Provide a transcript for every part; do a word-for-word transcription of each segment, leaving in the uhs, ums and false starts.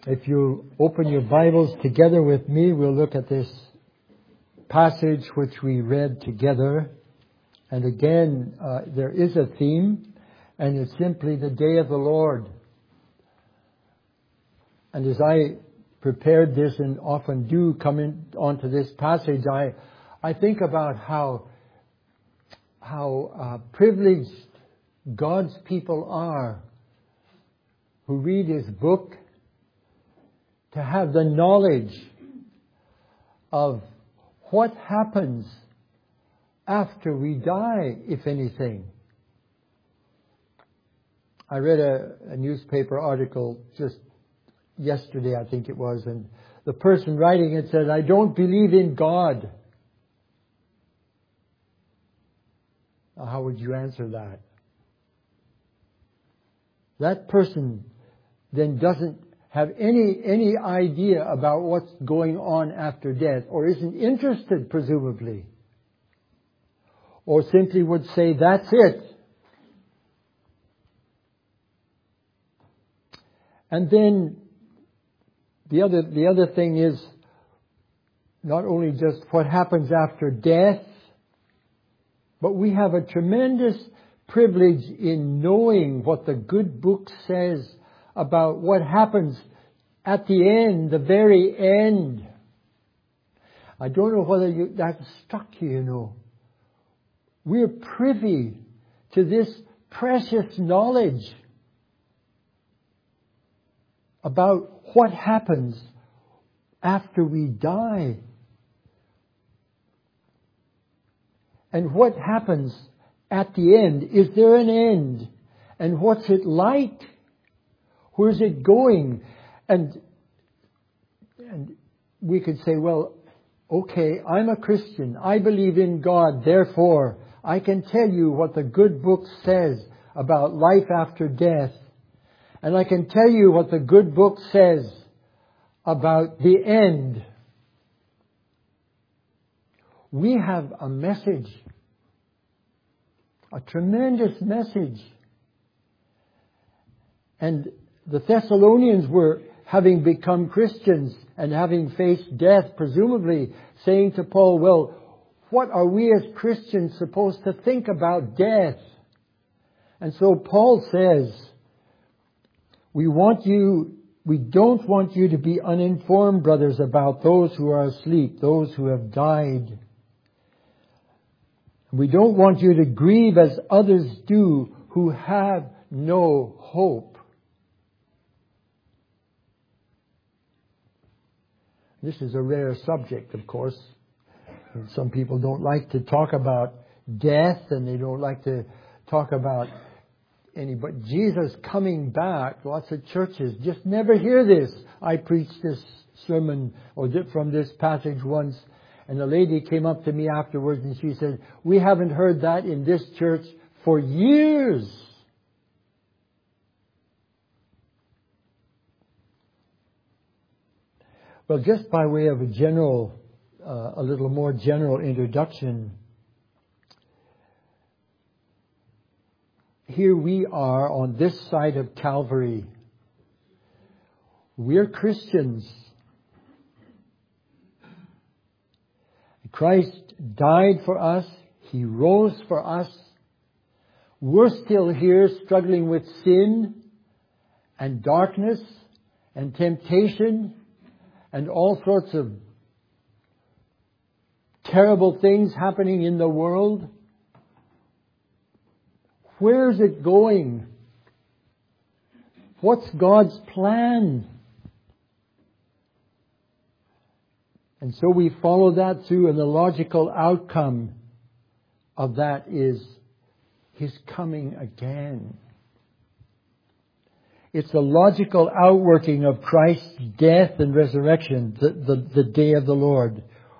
If you open your Bibles together with me, we'll look at this passage which we read together. And again, uh, there is a theme, and it's simply the day of the Lord. And as I prepared this and often do come in onto this passage, I I think about how how uh, privileged God's people are who read His book, to have the knowledge of what happens after we die, if anything. I read a, a newspaper article just yesterday, I think it was, and the person writing it said, "I don't believe in God." Now, how would you answer that? That person then doesn't have any any idea about what's going on after death, or isn't interested, presumably. Or simply would say, that's it. And then the other the other thing is not only just what happens after death, but we have a tremendous privilege in knowing what the good book says about what happens at the end, the very end. I don't know whether you, that struck you, you know. We're privy to this precious knowledge about what happens after we die. And what happens at the end. Is there an end? And what's it like? Where's it going? And, and we could say, well, okay, I'm a Christian. I believe in God. Therefore, I can tell you what the good book says about life after death. And I can tell you what the good book says about the end. We have a message. A tremendous message. And the Thessalonians were, having become Christians and having faced death, presumably saying to Paul, well, what are we as Christians supposed to think about death? And so Paul says, we want you, we don't want you to be uninformed, brothers, about those who are asleep, those who have died. We don't want you to grieve as others do who have no hope. This is a rare subject, of course. And some people don't like to talk about death, and they don't like to talk about any, but Jesus coming back. Lots of churches just never hear this. I preached this sermon or from this passage once, and a lady came up to me afterwards and she said, we haven't heard that in this church for years. Well, just by way of a general, uh, a little more general introduction, here we are on this side of Calvary. We're Christians. Christ died for us. He rose for us. We're still here struggling with sin and darkness and temptation and all sorts of terrible things happening in the world. Where's it going? What's God's plan? And so we follow that through, and the logical outcome of that is His coming again. It's the logical outworking of Christ's death and resurrection, the, the, the day of the Lord.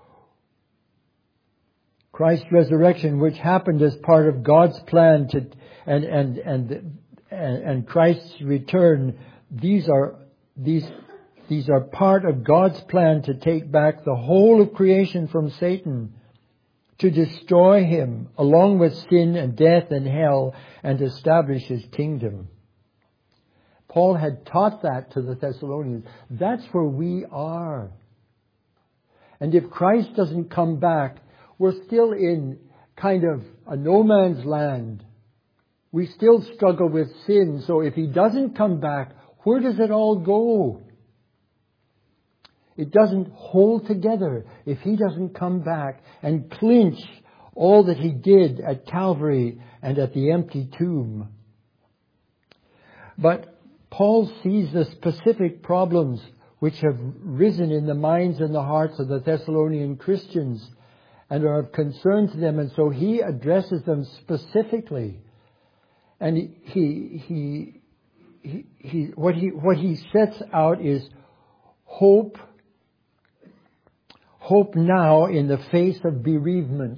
Christ's resurrection, which happened as part of God's plan to, and, and, and, and, and Christ's return, these are, these, these are part of God's plan to take back the whole of creation from Satan, to destroy him along with sin and death and hell, and establish His kingdom. Paul had taught that to the Thessalonians. That's where we are. And if Christ doesn't come back, we're still in kind of a no man's land. We still struggle with sin. So if He doesn't come back, where does it all go? It doesn't hold together if He doesn't come back and clinch all that He did at Calvary and at the empty tomb. But Paul sees the specific problems which have risen in the minds and the hearts of the Thessalonian Christians and are of concern to them, and so he addresses them specifically. And he, he, he, he, what he, what he sets out is hope, hope now in the face of bereavement.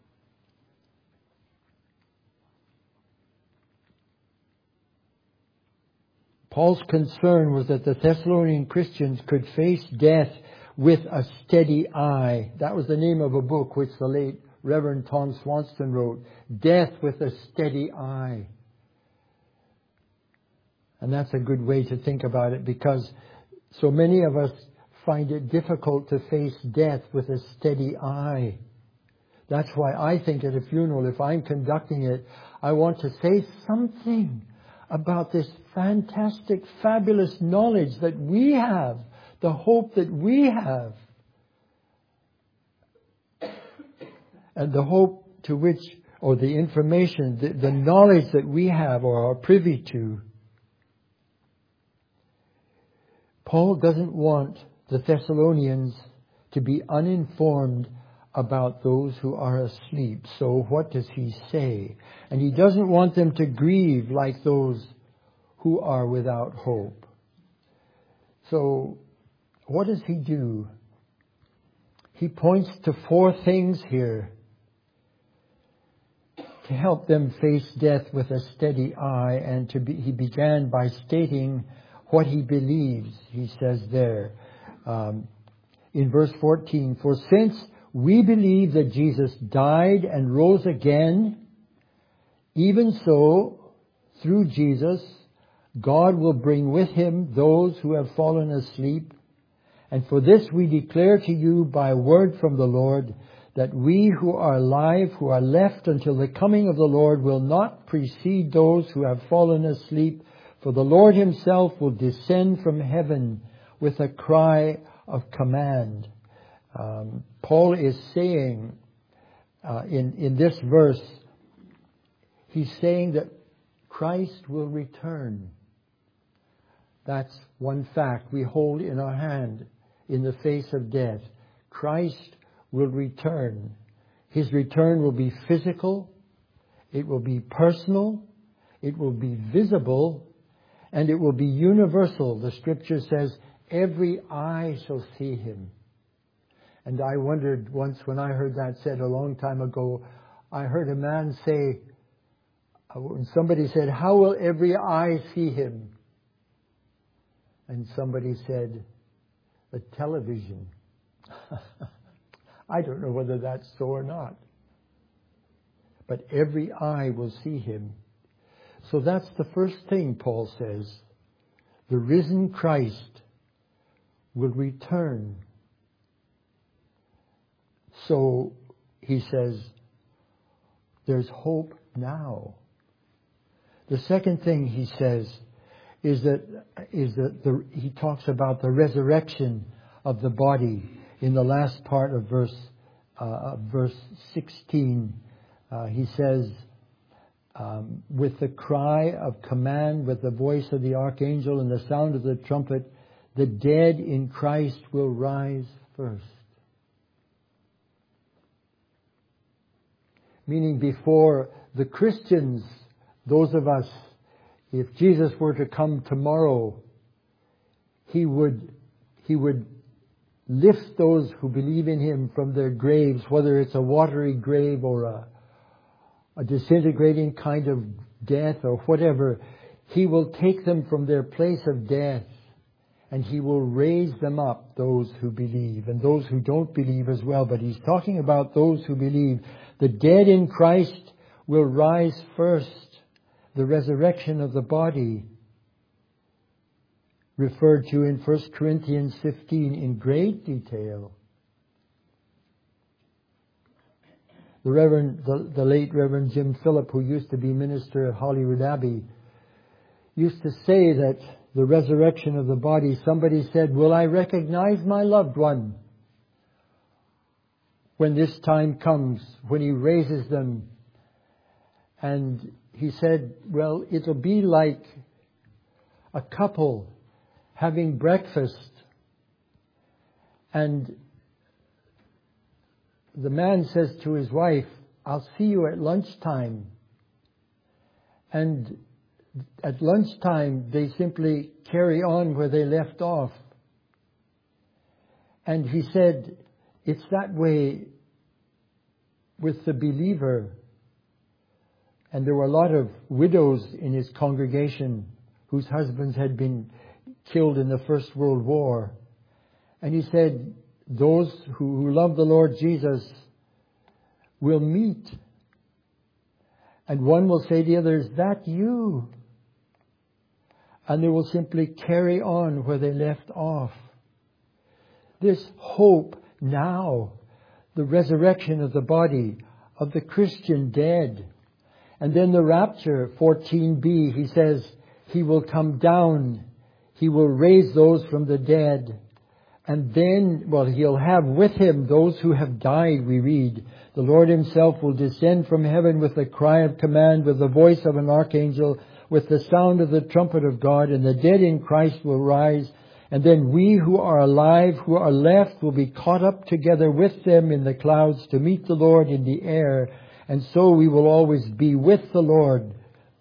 Paul's concern was that the Thessalonian Christians could face death with a steady eye. That was the name of a book which the late Reverend Tom Swanston wrote. Death with a steady eye. And that's a good way to think about it, because so many of us find it difficult to face death with a steady eye. That's why I think at a funeral, if I'm conducting it, I want to say something about this fantastic, fabulous knowledge that we have, the hope that we have, and the hope to which, or the information, the, the knowledge that we have or are privy to. Paul doesn't want the Thessalonians to be uninformed about those who are asleep. So what does he say? And he doesn't want them to grieve like those who are without hope. So what does he do? He points to four things here to help them face death with a steady eye. And to be, he began by stating what he believes. He says there um, in verse fourteen, for since we believe that Jesus died and rose again, even so, through Jesus, God will bring with Him those who have fallen asleep. And for this we declare to you by word from the Lord, that we who are alive, who are left until the coming of the Lord, will not precede those who have fallen asleep. For the Lord Himself will descend from heaven with a cry of command. Um, Paul is saying uh, in, in this verse, he's saying that Christ will return. That's one fact we hold in our hand in the face of death. Christ will return. His return will be physical, it will be personal, it will be visible, and it will be universal. The Scripture says, every eye shall see Him. And I wondered once when I heard that said a long time ago, I heard a man say, when somebody said, how will every eye see Him? And somebody said, the television. I don't know whether that's so or not. But every eye will see Him. So that's the first thing Paul says. The risen Christ will return. So he says, there's hope now. The second thing he says is that is that the, he talks about the resurrection of the body in the last part of verse uh, verse sixteen. Uh, he says, um, with the cry of command, with the voice of the archangel and the sound of the trumpet, the dead in Christ will rise first. Meaning before the Christians, those of us, if Jesus were to come tomorrow, He would, He would lift those who believe in Him from their graves, whether it's a watery grave or a, a disintegrating kind of death or whatever. He will take them from their place of death and He will raise them up, those who believe, and those who don't believe as well. But He's talking about those who believe. The dead in Christ will rise first. The resurrection of the body. referred to in First Corinthians fifteen in great detail. The Reverend, the, the late Reverend Jim Phillip, who used to be minister at Hollywood Abbey, used to say that the resurrection of the body, somebody said, "Will I recognize my loved one when this time comes, when he raises them?" And he said, "Well, it'll be like a couple having breakfast, and the man says to his wife, 'I'll see you at lunchtime.' And at lunchtime, they simply carry on where they left off." And he said, it's that way with the believer. And there were a lot of widows in his congregation whose husbands had been killed in the First World War. And he said, those who, who love the Lord Jesus will meet. And one will say to the other, "Is that you?" And they will simply carry on where they left off. This hope now, the resurrection of the body of the Christian dead. And then the rapture, fourteen b, he says, he will come down. He will raise those from the dead. And then, well, he'll have with him those who have died, we read. The Lord himself will descend from heaven with a cry of command, with the voice of an archangel, with the sound of the trumpet of God, and the dead in Christ will rise. And then we who are alive, who are left, will be caught up together with them in the clouds to meet the Lord in the air. And so we will always be with the Lord.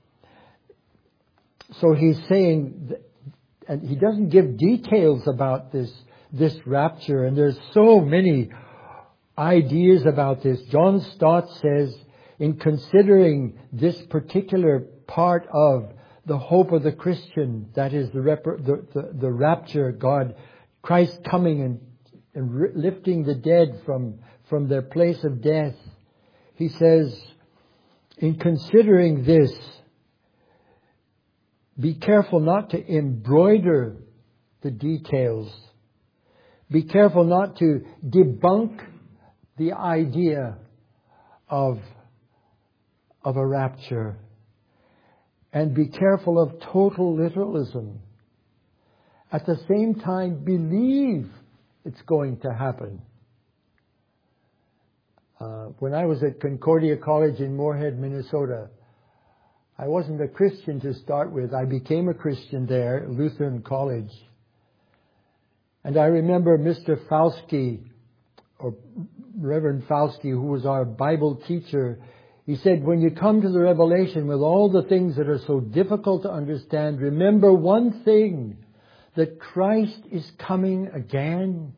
So he's saying, and he doesn't give details about this, this rapture. And there's so many ideas about this. John Stott says, in considering this particular part of the hope of the Christian, that is the, rep- the, the, the rapture, God, Christ coming and, and r- lifting the dead from, from their place of death. He says, in considering this, be careful not to embroider the details. Be careful not to debunk the idea of, of a rapture. And be careful of total literalism. At the same time, believe it's going to happen. Uh, when I was at Concordia College in Moorhead, Minnesota, I wasn't a Christian to start with. I became a Christian there, Lutheran College. And I remember Mister Falski, or Reverend Falski, who was our Bible teacher. He said, when you come to the Revelation with all the things that are so difficult to understand, remember one thing, that Christ is coming again.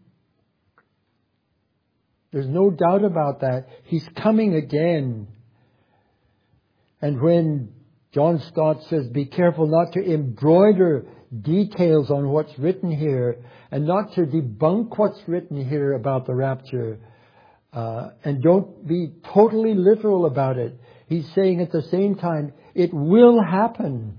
There's no doubt about that. He's coming again. And when John Stott says, be careful not to embroider details on what's written here and not to debunk what's written here about the rapture. Uh, and don't be totally literal about it. He's saying at the same time, it will happen.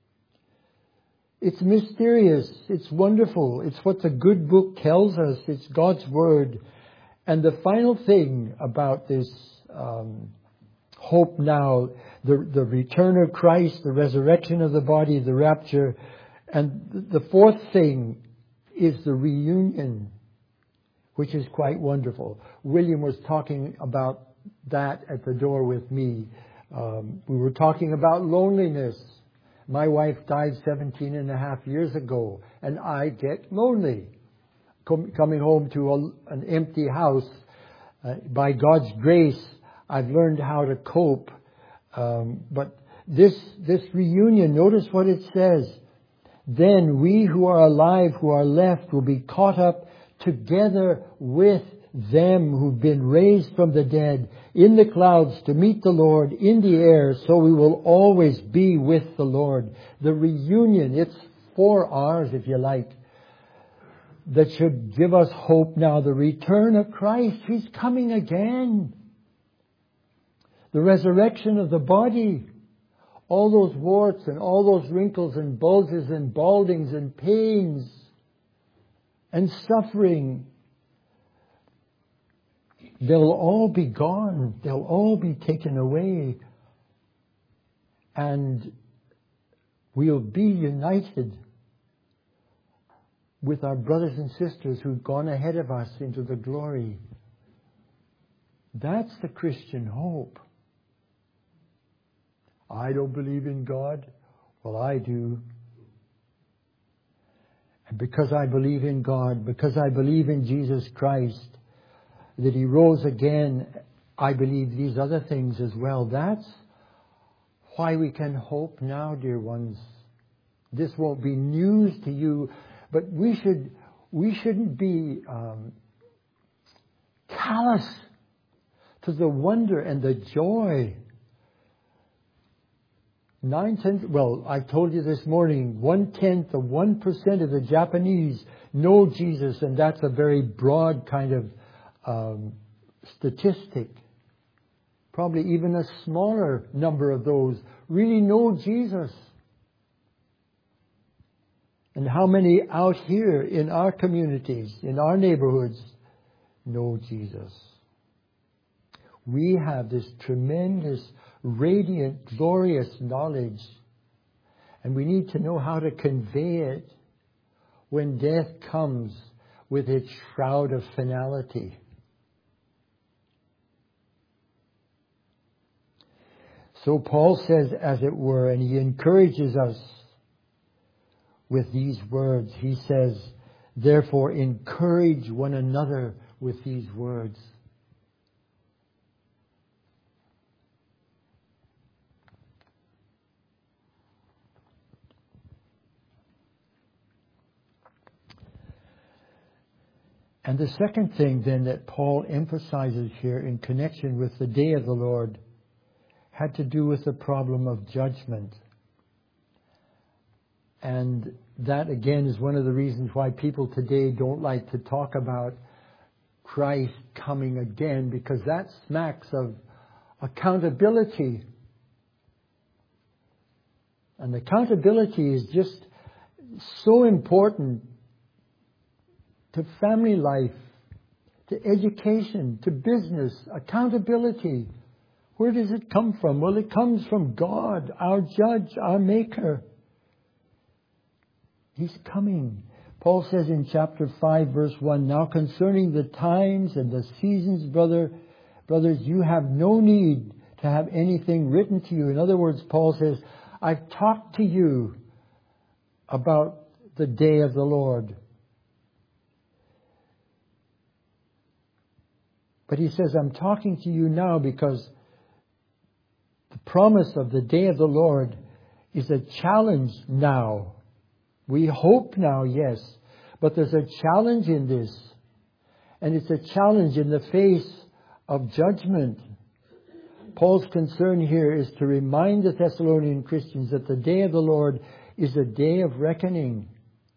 It's mysterious. It's wonderful. It's what the good book tells us. It's God's Word. And the final thing about this um, hope now, the, the return of Christ, the resurrection of the body, the rapture. And the fourth thing is the reunion, which is quite wonderful. William was talking about that at the door with me. Um, we were talking about loneliness. My wife died seventeen and a half years ago, and I get lonely. Com- coming home to a, an empty house, uh, by God's grace, I've learned how to cope. Um, but this this reunion, notice what it says. Then we who are alive, who are left, will be caught up together with them who've been raised from the dead in the clouds to meet the Lord in the air, so we will always be with the Lord. The reunion, it's four R's if you like, that should give us hope now. The return of Christ, He's coming again. The resurrection of the body. all those warts and all those wrinkles and bulges and baldings and pains and suffering, they'll all be gone. They'll all be taken away. And we'll be united with our brothers and sisters who've gone ahead of us into the glory. That's the Christian hope. I don't believe in God. Well, I do. And because I believe in God, because I believe in Jesus Christ, that He rose again, I believe these other things as well. That's why we can hope now, dear ones. This won't be news to you, but we should we shouldn't be um, callous to the wonder and the joy. Nine tenths, well, I told you this morning, one tenth of one percent of the Japanese know Jesus, and that's a very broad kind of um, statistic. Probably even a smaller number of those really know Jesus. And how many out here in our communities, in our neighborhoods, know Jesus? We have this tremendous, radiant, glorious knowledge. And we need to know how to convey it when death comes with its shroud of finality. So Paul says, as it were, and he encourages us with these words. He says, therefore, encourage one another with these words. And the second thing then that Paul emphasizes here in connection with the day of the Lord had to do with the problem of judgment. And that again is one of the reasons why people today don't like to talk about Christ coming again, because that smacks of accountability. And accountability is just so important to family life, to education, to business. Accountability. Where does it come from? Well, it comes from God, our judge, our maker. He's coming. Paul says in chapter five, verse one, now concerning the times and the seasons, brother, brothers, you have no need to have anything written to you. In other words, Paul says, I've talked to you about the day of the Lord. But he says, I'm talking to you now because the promise of the day of the Lord is a challenge now. We hope now, yes, but there's a challenge in this. And it's a challenge in the face of judgment. Paul's concern here is to remind the Thessalonian Christians that the day of the Lord is a day of reckoning.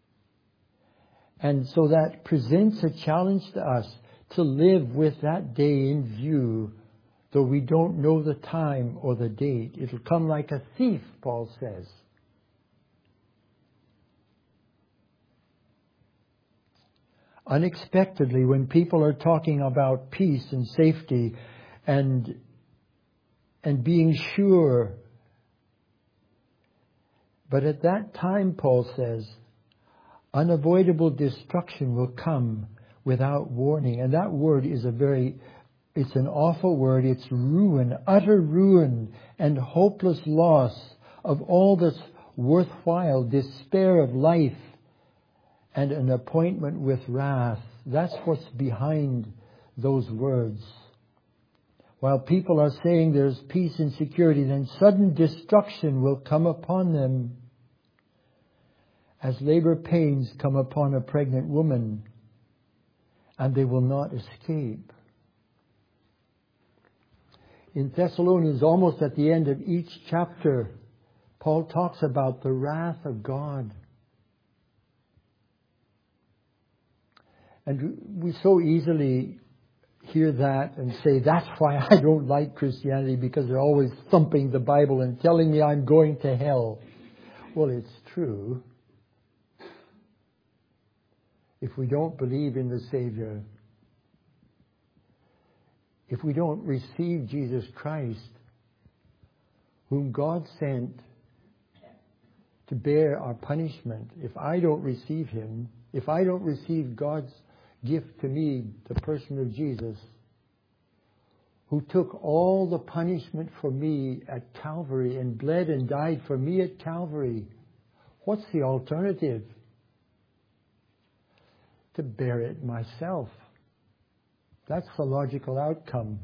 And so that presents a challenge to us to live with that day in view, though we don't know the time or the date. It'll come like a thief, Paul says. Unexpectedly, when people are talking about peace and safety and, and being sure. But at that time, Paul says, unavoidable destruction will come without warning. And that word is a very, it's an awful word. It's ruin, utter ruin and hopeless loss of all that's worthwhile, despair of life, and an appointment with wrath. That's what's behind those words. While people are saying there's peace and security, then sudden destruction will come upon them, as labor pains come upon a pregnant woman, and they will not escape. In Thessalonians, almost at the end of each chapter, Paul talks about the wrath of God. And we so easily hear that and say, that's why I don't like Christianity, because they're always thumping the Bible and telling me I'm going to hell. Well, it's true. If we don't believe in the Savior, if we don't receive Jesus Christ, whom God sent to bear our punishment, if I don't receive Him, if I don't receive God's gift to me, the person of Jesus, who took all the punishment for me at Calvary and bled and died for me at Calvary, what's the alternative? To bear it myself. That's the logical outcome.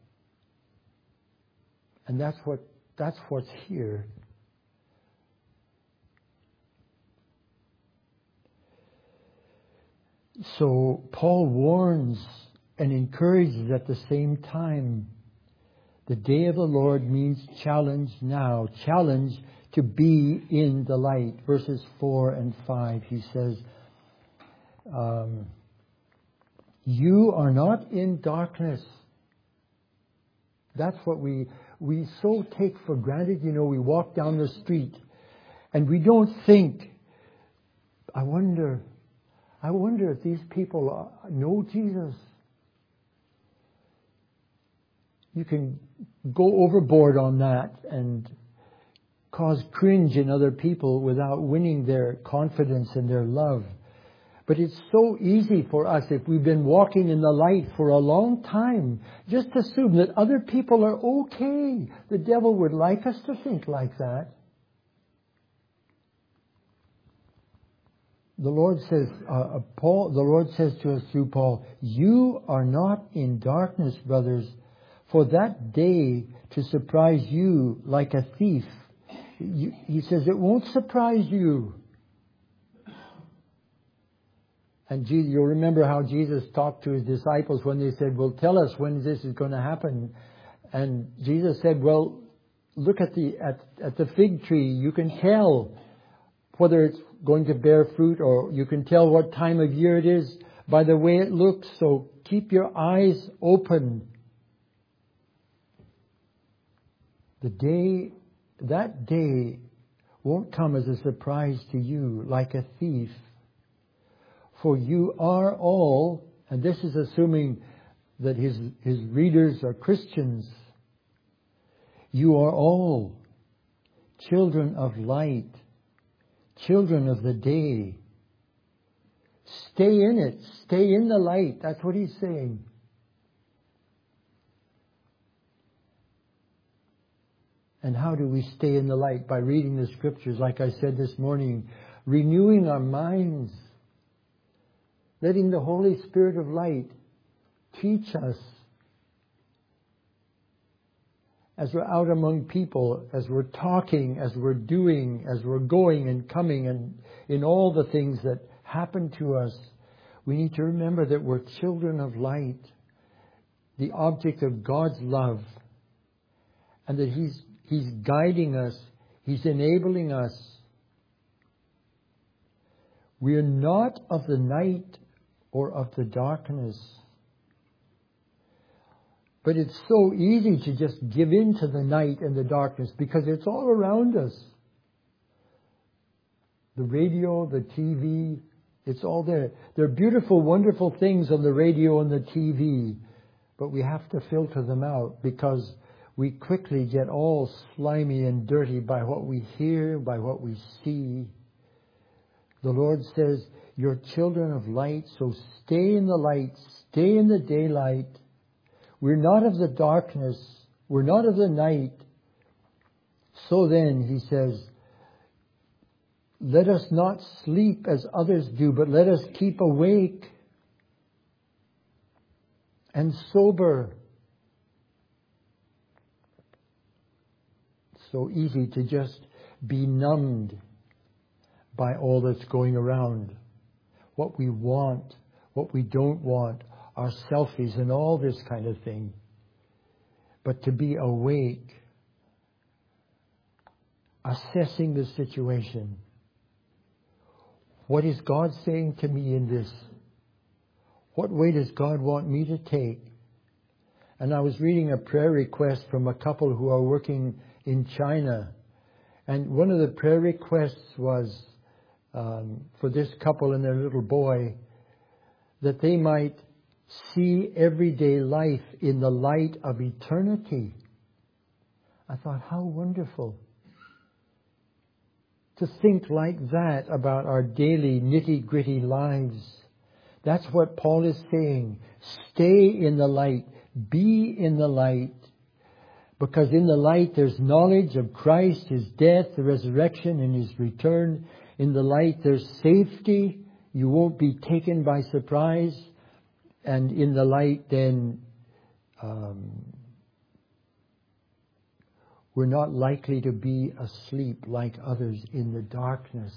And that's what that's what's here. So Paul warns and encourages at the same time. The day of the Lord means challenge now. Challenge to be in the light. Verses four and five, he says, um, you are not in darkness. That's what we we so take for granted. You know, we walk down the street and we don't think, I wonder, I wonder if these people know Jesus. You can go overboard on that and cause cringe in other people without winning their confidence and their love. But it's so easy for us, if we've been walking in the light for a long time, just assume that other people are okay. The devil would like us to think like that. The Lord says, uh, Paul, the Lord says to us through Paul, you are not in darkness, brothers, for that day to surprise you like a thief. You, he says it won't surprise you. And Jesus, you'll remember how Jesus talked to his disciples when they said, well, tell us when this is going to happen. And Jesus said, well, look at the at, at the fig tree. You can tell whether it's going to bear fruit, or you can tell what time of year it is by the way it looks. So keep your eyes open. The day, that day won't come as a surprise to you like a thief. For you are all, and this is assuming that his, his readers are Christians, you are all children of light, children of the day. Stay in it. Stay in the light. That's what he's saying. And how do we stay in the light? By reading the Scriptures, like I said this morning, renewing our minds, letting the Holy Spirit of light teach us as we're out among people, as we're talking, as we're doing, as we're going and coming, and in all the things that happen to us. We need to remember that we're children of light, the object of God's love, and that He's He's guiding us, He's enabling us. We are not of the night or of the darkness. But it's so easy to just give in to the night and the darkness because it's all around us. The radio, the T V, it's all there. There are beautiful, wonderful things on the radio and the T V, but we have to filter them out because we quickly get all slimy and dirty by what we hear, by what we see. The Lord says, you're children of light, so stay in the light, stay in the daylight. We're not of the darkness, we're not of the night. So then, he says, let us not sleep as others do, but let us keep awake and sober. So easy to just be numbed by all that's going around. What we want, what we don't want, our selfies and all this kind of thing. But to be awake, assessing the situation. What is God saying to me in this? What way does God want me to take? And I was reading a prayer request from a couple who are working in China. And one of the prayer requests was um, for this couple and their little boy, that they might see everyday life in the light of eternity. I thought, how wonderful to think like that about our daily nitty-gritty lives. That's what Paul is saying. Stay in the light. Be in the light. Because in the light there's knowledge of Christ, His death, the resurrection, and His return. In the light there's safety. You won't be taken by surprise. And in the light then um, we're not likely to be asleep like others in the darkness.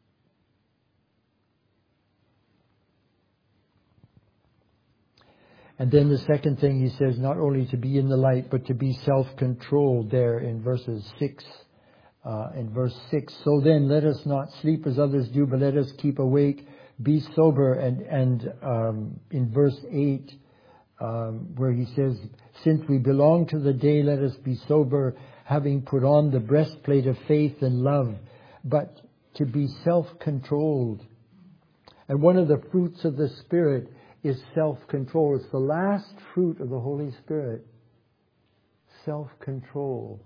And then the second thing he says, not only to be in the light, but to be self-controlled there in verses six, uh, in verse six. So then let us not sleep as others do, but let us keep awake, be sober. And, and um, in verse eight, um, where he says, since we belong to the day, let us be sober, having put on the breastplate of faith and love, but to be self-controlled. And one of the fruits of the Spirit is self-control. It's the last fruit of the Holy Spirit. Self-control.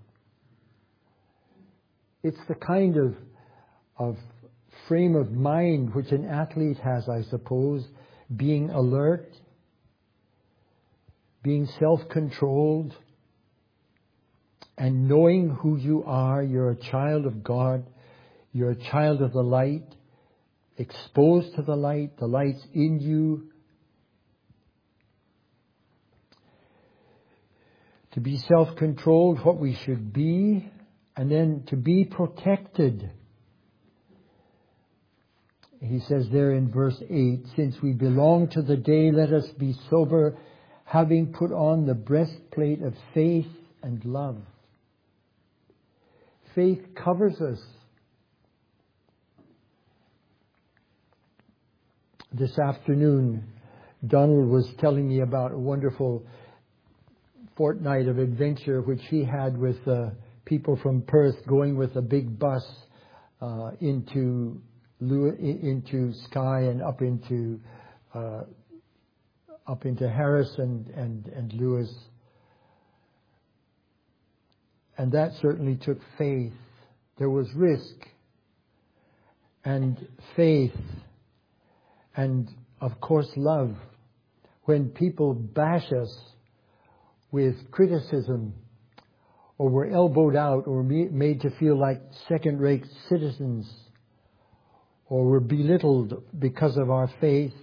It's the kind of, of frame of mind which an athlete has, I suppose. Being alert, being self-controlled, and knowing who you are. You're a child of God. You're a child of the light, exposed to the light. The light's in you. To be self-controlled, what we should be, and then to be protected. He says there in verse eight, since we belong to the day, let us be sober, having put on the breastplate of faith and love. Faith covers us. This afternoon, Donald was telling me about a wonderful fortnight of adventure which he had with uh, people from Perth, going with a big bus uh, into into Skye and up into uh, up into Harris and, and, and Lewis. And that certainly took faith. There was risk and faith and, of course, love. When people bash us with criticism, or we're elbowed out, or made to feel like second-rate citizens, or we're belittled because of our faith,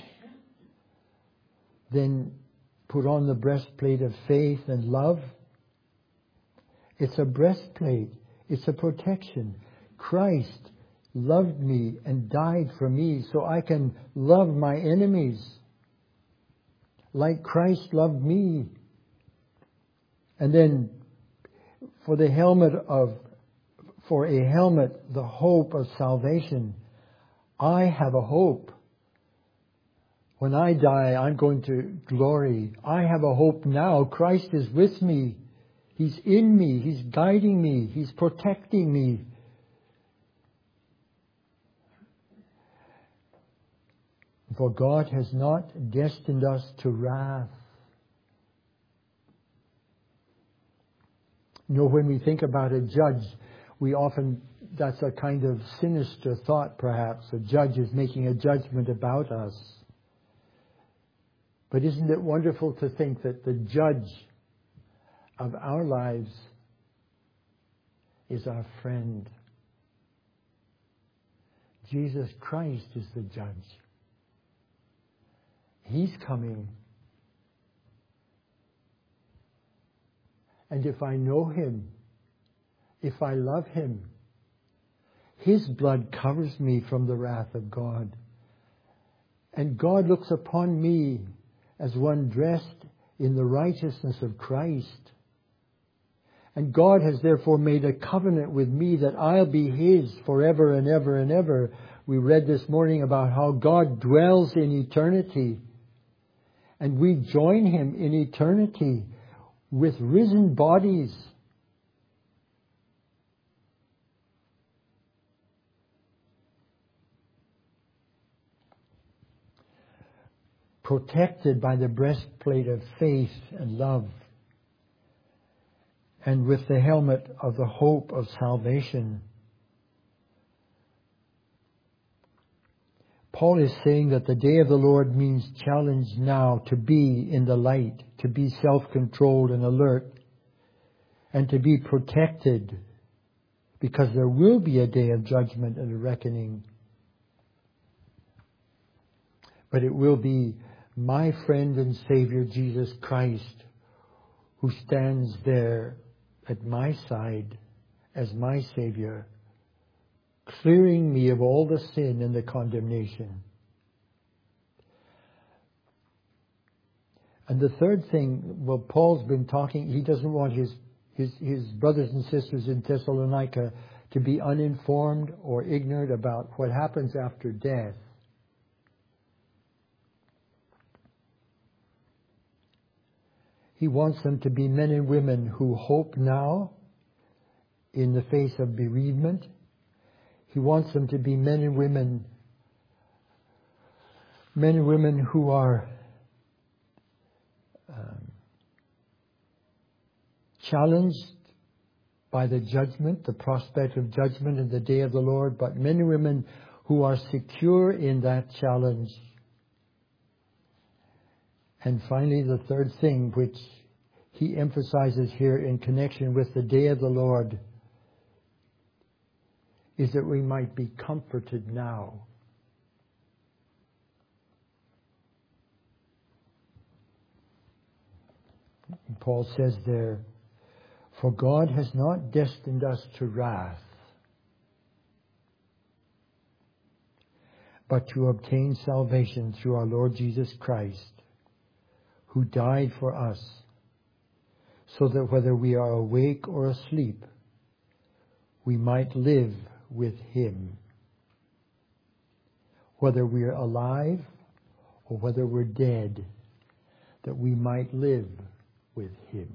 then put on the breastplate of faith and love. It's a breastplate. It's a protection. Christ loved me and died for me so I can love my enemies like Christ loved me. And then for the helmet of, for a helmet, the hope of salvation. I have a hope. When I die, I'm going to glory. I have a hope now. Christ is with me. He's in me. He's guiding me. He's protecting me. For God has not destined us to wrath. You know, when we think about a judge, we often, that's a kind of sinister thought perhaps. A judge is making a judgment about us. But isn't it wonderful to think that the judge of our lives is our friend? Jesus Christ is the judge. He's coming. And if I know Him, if I love Him, His blood covers me from the wrath of God. And God looks upon me as one dressed in the righteousness of Christ. And God has therefore made a covenant with me that I'll be His forever and ever and ever. We read this morning about how God dwells in eternity. And we join him in eternity with risen bodies. Protected by the breastplate of faith and love, and with the helmet of the hope of salvation. Paul is saying that the day of the Lord means challenge now, to be in the light, to be self-controlled and alert, and to be protected, because there will be a day of judgment and a reckoning. But it will be my friend and Savior Jesus Christ who stands there at my side as my Savior, clearing me of all the sin and the condemnation. And the third thing, well, Paul's been talking, he doesn't want his, his, his brothers and sisters in Thessalonica to be uninformed or ignorant about what happens after death. He wants them to be men and women who hope now in the face of bereavement. He wants them to be men and women, men and women who are um, challenged by the judgment, the prospect of judgment in the day of the Lord, but men and women who are secure in that challenge. And finally, the third thing, which he emphasizes here in connection with the day of the Lord, is that we might be comforted now. And Paul says there, for God has not destined us to wrath, but to obtain salvation through our Lord Jesus Christ, who died for us, so that whether we are awake or asleep, we might live with him. Whether we are alive or whether we're dead, that we might live with him.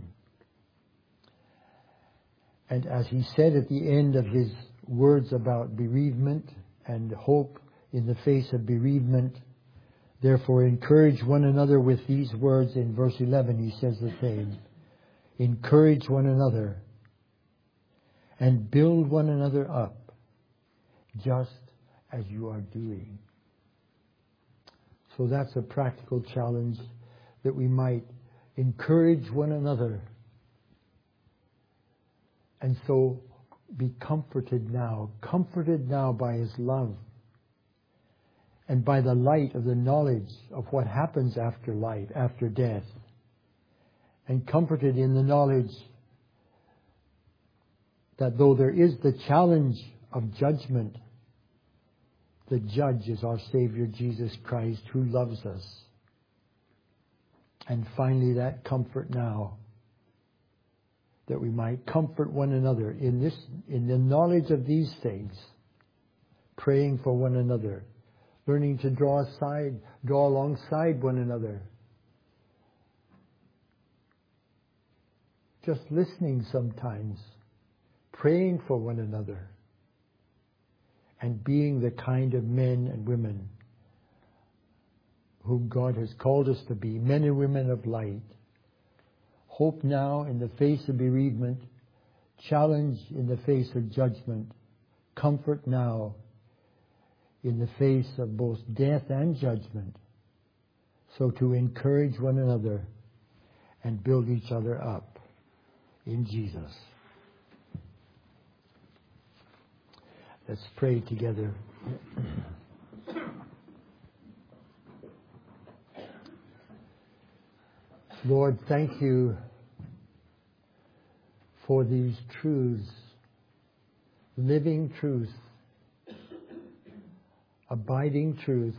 And as he said at the end of his words about bereavement and hope in the face of bereavement, therefore encourage one another with these words. In verse eleven he says the same. Encourage one another and build one another up, just as you are doing. So that's a practical challenge, that we might encourage one another and so be comforted now, comforted now by his love and by the light of the knowledge of what happens after life, after death, and comforted in the knowledge that though there is the challenge of judgment, the judge is our Savior Jesus Christ, who loves us. And finally, that comfort now, that we might comfort one another in this, in the knowledge of these things, praying for one another, learning to draw aside, draw alongside one another, just listening sometimes, praying for one another, and being the kind of men and women whom God has called us to be, men and women of light. Hope now in the face of bereavement, challenge in the face of judgment, comfort now in the face of both death and judgment, so to encourage one another and build each other up in Jesus. Let's pray together. Lord, thank you for these truths, living truth, abiding truth.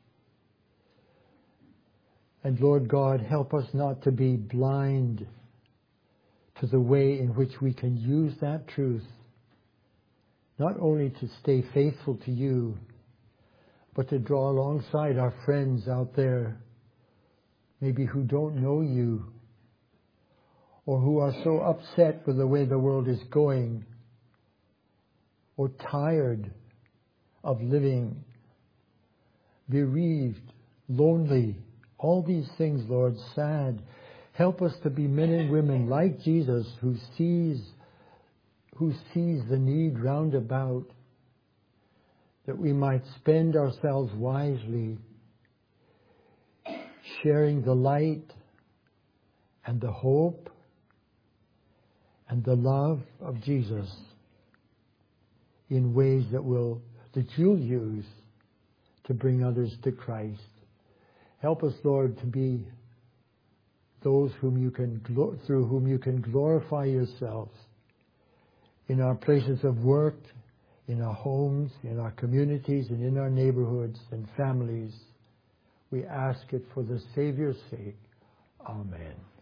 And Lord God, help us not to be blind to the way in which we can use that truth, not only to stay faithful to you, but to draw alongside our friends out there maybe who don't know you, or who are so upset with the way the world is going, or tired of living, bereaved, lonely, all these things, Lord, sad. Help us to be men and women like Jesus, who sees, who sees the need round about, that we might spend ourselves wisely, sharing the light and the hope and the love of Jesus in ways that will, that you'll use to bring others to Christ. Help us, Lord, to be those whom you can, through whom you can glorify yourselves in our places of work, in our homes, in our communities, and in our neighborhoods and families. We ask it for the Savior's sake. Amen.